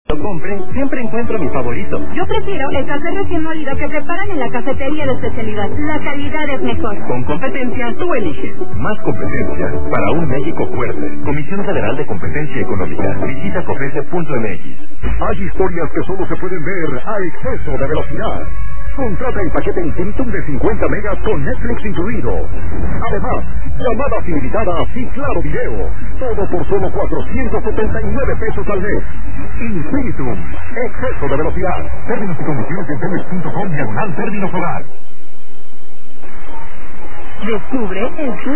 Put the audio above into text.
Lo compre, siempre encuentro mi favorito. Yo prefiero el café recién molido que preparan en la cafetería de especialidad. La calidad es mejor. Con competencia, tú eliges. Más competencia para un México fuerte. Comisión Federal de Competencia Económica. Visita cofese.mx. Hay historias que solo se pueden ver a exceso de velocidad. Contrata el paquete Infinitum de 50 megas con Netflix incluido. Además, llamadas ilimitadas y claro video. Todo por solo 479 pesos al mes. Infinitum. Exceso de velocidad. Términos y condiciones en Telmex.com/términos hogar. Descubre el